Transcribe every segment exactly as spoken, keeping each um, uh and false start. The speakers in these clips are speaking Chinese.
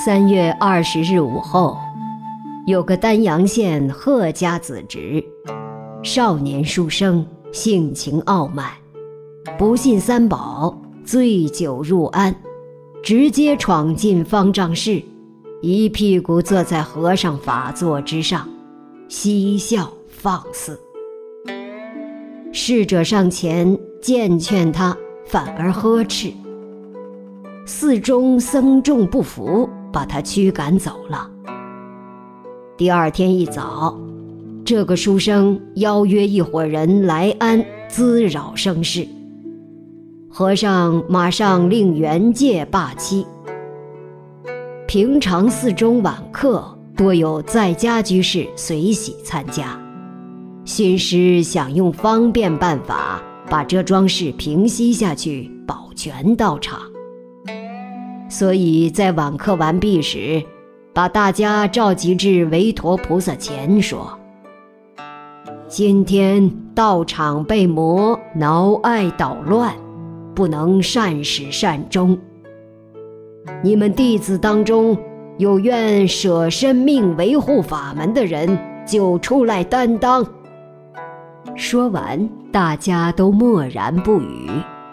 三月二十日午后，有个丹阳县贺家子侄，少年书生，性情傲慢，不信三宝，醉酒入庵，直接闯进方丈室，一屁股坐在和尚法座之上，嬉笑放肆。侍者上前见劝他，反而呵斥。寺中僧众不服，把他驱赶走了。第二天一早，这个书生邀约一伙人来庵滋扰生事，和尚马上令原戒罢期。平常寺中晚课多有在家居士随喜参加，训师想用方便办法把这桩事平息下去，保全道场。所以在晚课完毕时，把大家召集至韦陀菩萨前说：今天道场被魔挠爱捣乱，不能善始善终。你们弟子当中有愿舍生命维护法门的人，就出来担当。说完，大家都默然不语。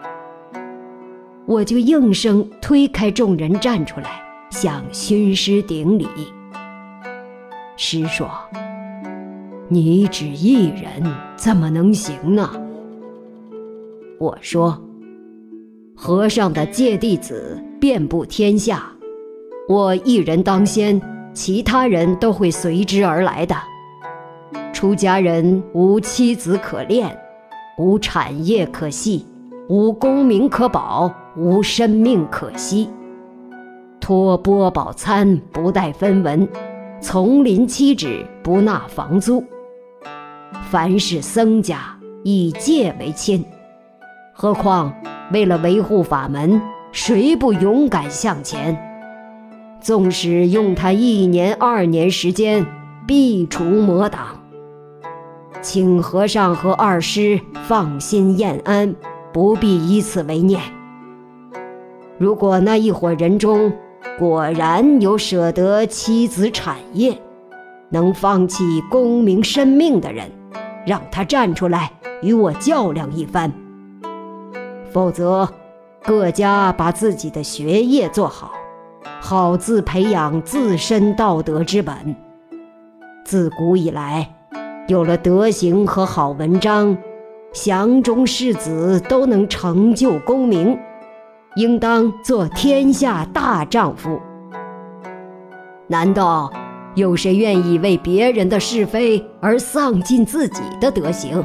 我就应声推开众人站出来，向熏师顶礼。师说：你只一人怎么能行呢？我说：和尚的戒弟子遍布天下，我一人当先，其他人都会随之而来的。出家人无妻子可恋，无产业可系，无功名可保，无生命可惜。托钵饱餐，不带分文，丛林七指，不纳房租。凡是僧家，以戒为亲。何况为了维护法门，谁不勇敢向前？纵使用他一年二年时间，必除魔党。请和尚和二师放心验安，不必以此为念。如果那一伙人中果然有舍得妻子产业，能放弃功名生命的人，让他站出来与我较量一番。否则，各家把自己的学业做好，好自培养自身道德之本。自古以来，有了德行和好文章，降中士子都能成就功名，应当做天下大丈夫。难道有谁愿意为别人的是非而丧尽自己的德行？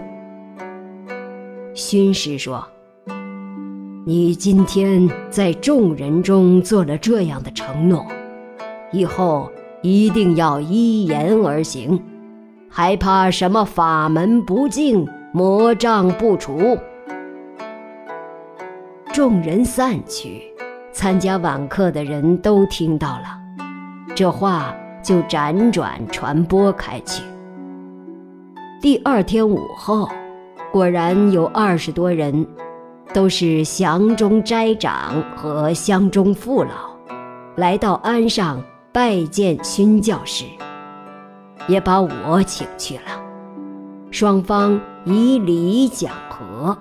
熏师说：你今天在众人中做了这样的承诺，以后一定要依言而行，还怕什么法门不净，魔障不除？众人散去，参加晚课的人都听到了，这话就辗转传播开去。第二天午后，果然有二十多人，都是降中斋长和乡中父老，来到庵上拜见熏教师，也把我请去了。双方以礼讲和。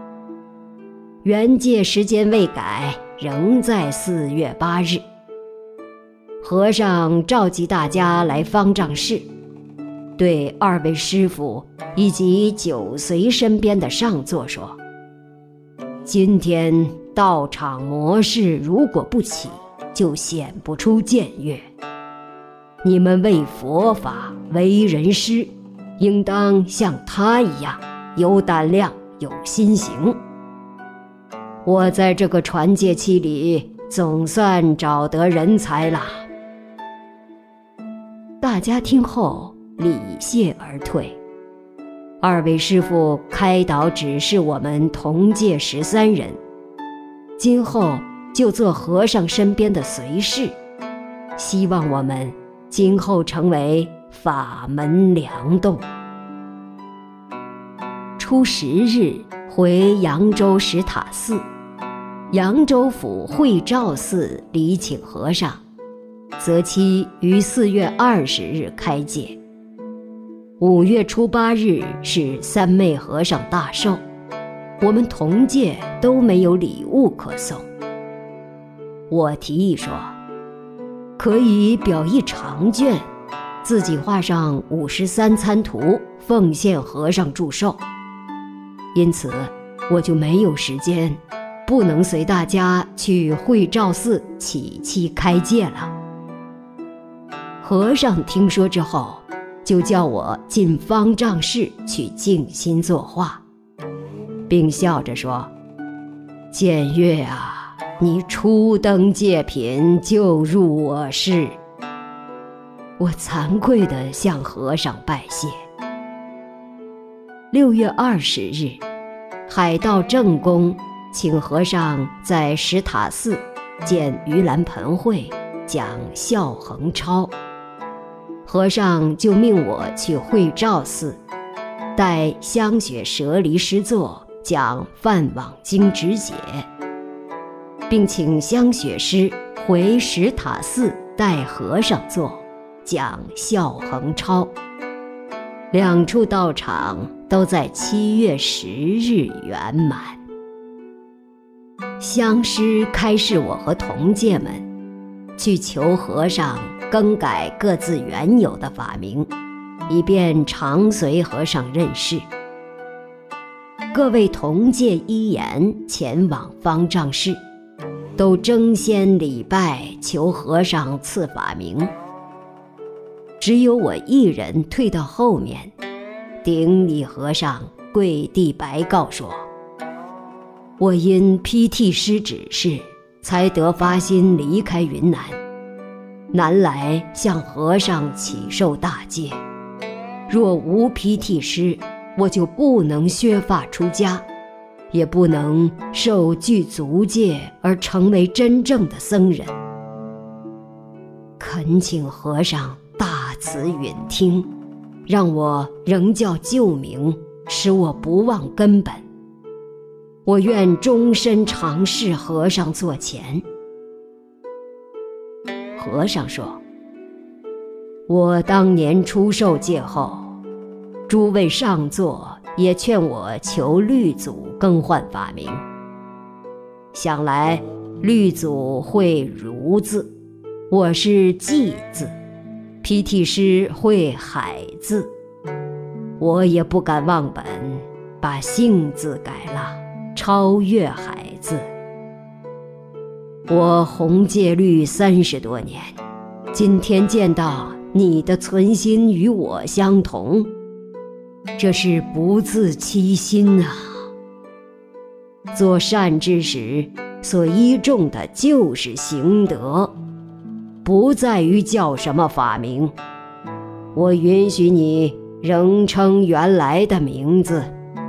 原戒时间未改，仍在四月八日。和尚召集大家来方丈室，对二位师父以及九随身边的上座说：今天道场魔事如果不起，就显不出僭越。你们为佛法为人师，应当像他一样有胆量有心行。我在这个传戒期里总算找得人才了。大家听后礼谢而退。二位师父开导指示我们同戒十三人，今后就做和尚身边的随侍，希望我们今后成为法门良栋。初十日回扬州石塔寺，扬州府慧照寺礼请和尚， 择期于四月二十日开戒。五月初八日是三昧和尚大寿，我们同届都没有礼物可送。我提议说，可以表一长卷，自己画上五十三参图，奉献和尚祝寿。因此我就没有时间，不能随大家去慧照寺祈期开戒了。和尚听说之后，就叫我进方丈室去静心作画，并笑着说，建岳啊，你初登戒品就入我室。我惭愧地向和尚拜谢。六月二十日，海道正公请和尚在石塔寺建盂兰盆会，讲孝恒超。和尚就命我去慧照寺，带香雪舍离诗作讲梵网经直解，并请香雪师回石塔寺带和尚做，讲孝恒超。两处道场都在七月十日圆满。香师开示我和同戒们去求和尚更改各自原有的法名，以便常随和尚任事。各位同戒依言前往方丈室，都争先礼拜求和尚赐法名。只有我一人退到后面，顶礼和尚跪地白告说，我因披剃师指示，才得发心离开云南，南来向和尚祈受大戒。若无披剃师，我就不能削发出家，也不能受具足戒而成为真正的僧人。恳请和尚大慈允听，让我仍叫旧名，使我不忘根本。我愿终身常侍和尚座前。和尚说，我当年出受戒后，诸位上座也劝我求律祖更换法名。想来律祖会如字，我是季字，披剃师会海字，我也不敢忘本，把姓字改了，超越海字。我弘戒律三十多年，今天见到你的存心与我相同，这是不自欺心啊！做善之时，所依重的就是行德，不在于叫什么法名。我允许你仍称原来的名字。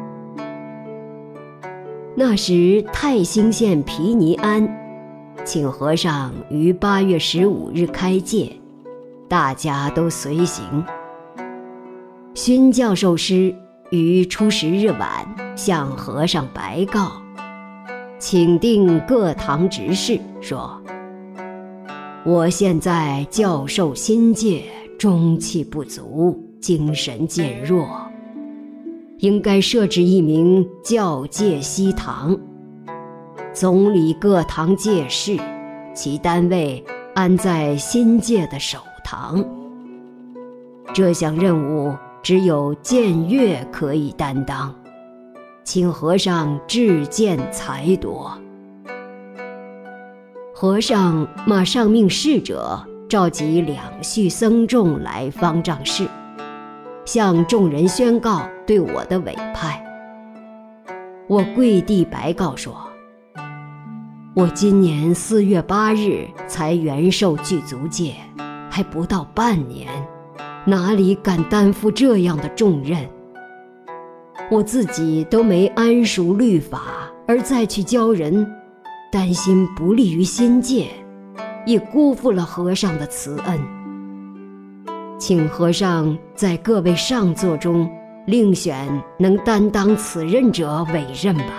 那时泰兴县皮尼庵请和尚于八月十五日开戒，大家都随行。勋教授师于初十日晚向和尚白告，请定各堂执事说，我现在教授新戒，中气不足，精神渐弱，应该设置一名教戒西堂，总理各堂戒事，其单位安在新戒的首堂。这项任务只有建岳可以担当，请和尚智见裁夺。和尚马上命侍者召集两序僧众来方丈室，向众人宣告对我的委派。我跪地白告说，我今年四月八日才元受具足戒，还不到半年，哪里敢担负这样的重任？我自己都没谙熟律法，而再去教人，担心不利于新戒，也辜负了和尚的慈恩。请和尚在各位上座中另选能担当此任者委任吧。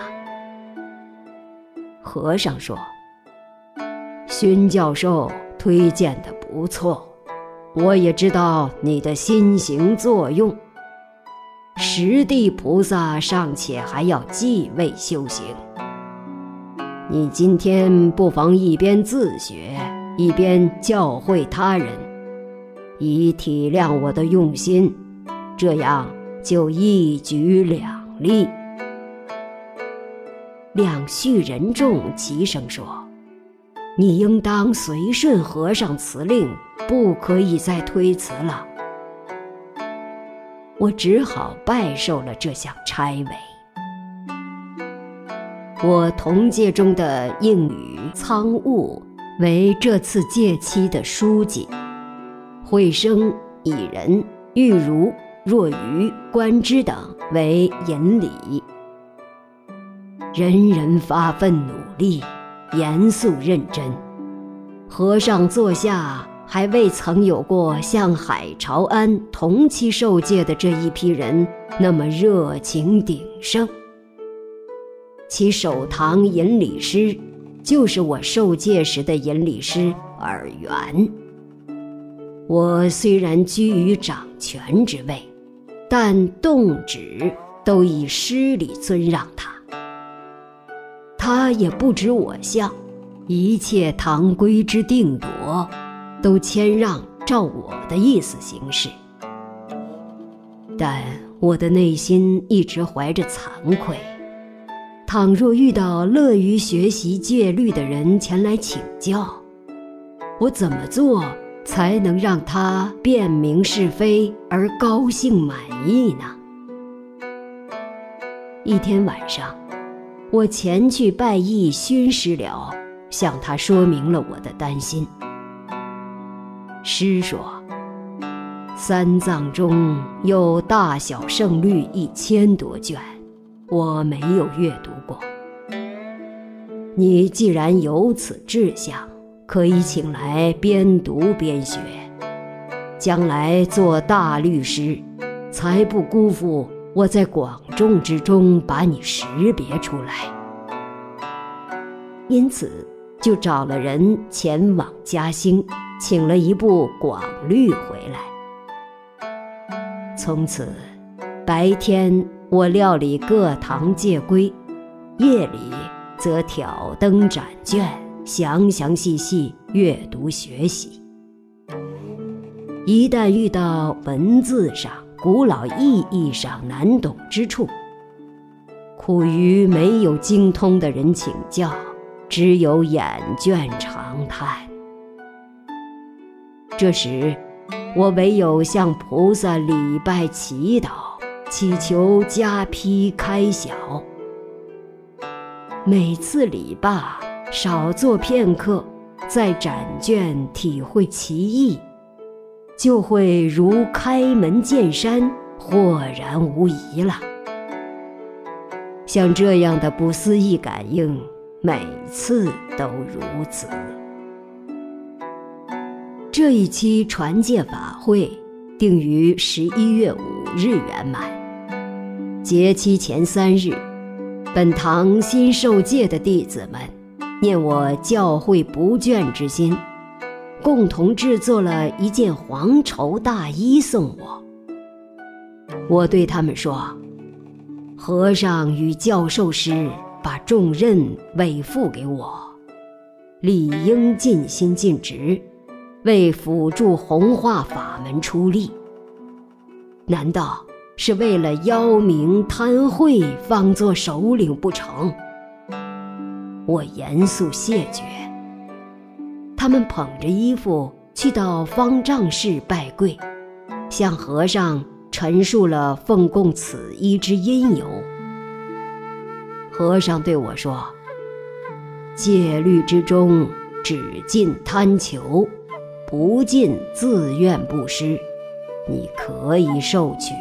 和尚说，勋教授推荐的不错，我也知道你的心行作用。十地菩萨尚且还要继位修行，你今天不妨一边自学，一边教诲他人，以体谅我的用心，这样就一举两利。两叙人众齐声说：你应当随顺和尚辞令，不可以再推辞了。我只好拜受了这项差委。我同届中的应宇、苍梧为这次届期的书记，慧生、蚁人、玉如、若愚、观之等为引礼。人人发奋努力，严肃认真。和尚座下还未曾有过像海潮安同期受戒的这一批人那么热情鼎盛。其首堂引礼师就是我受戒时的引礼师尔元。我虽然居于掌权之位，但动止都以师礼尊让他。他也不止我相，一切堂规之定夺都谦让照我的意思行事。但我的内心一直怀着惭愧，倘若遇到乐于学习戒律的人前来请教，我怎么做才能让他辨明是非而高兴满意呢？一天晚上，我前去拜谒勋师了，向他说明了我的担心。师说，三藏中有大小圣律一千多卷，我没有阅读过。你既然有此志向，可以请来边读边学，将来做大律师，才不辜负我在广众之中把你识别出来。因此就找了人前往嘉兴，请了一部广律回来。从此白天我料理各堂戒规，夜里则挑灯展卷，详详细细阅读学习。一旦遇到文字上、古老意义上难懂之处，苦于没有精通的人请教，只有眼倦长叹。这时我唯有向菩萨礼拜祈祷，祈求加批开晓。每次礼罢，少坐片刻，再展卷体会其意，就会如开门见山，豁然无疑了。像这样的不思议感应，每次都如此。这一期传戒法会定于十一月五日圆满，节期前三日，本堂新受戒的弟子们念我教诲不倦之心，共同制作了一件黄绸大衣送我。我对他们说，和尚与教授师把重任委付给我，理应尽心尽职，为辅助弘化法门出力。难道是为了邀名贪贿方做首领不成？我严肃谢绝。他们捧着衣服去到方丈室拜跪，向和尚陈述了奉供此衣之因由。和尚对我说，戒律之中只禁贪求，不禁自愿布施，你可以受取。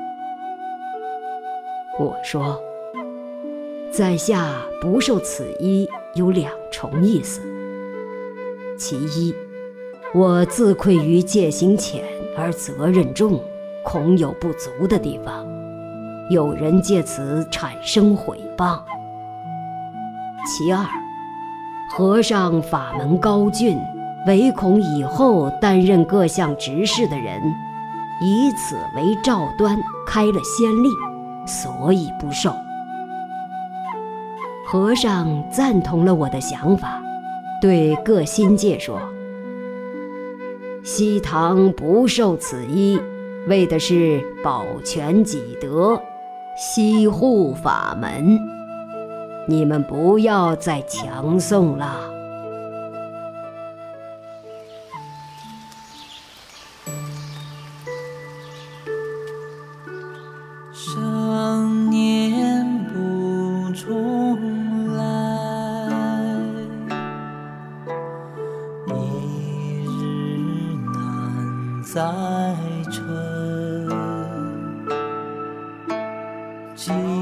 我说，在下不受此衣有两重意思。其一，我自愧于戒行浅而责任重，恐有不足的地方，有人借此产生毁谤。其二，和尚法门高峻， 唯恐以后担任各项职事的人以此为照端开了先例，所以不受。和尚赞同了我的想法，对各新戒说：西堂不受此衣，为的是保全己德，惜护法门，你们不要再强诵了。 生念不重来，一日难再晨。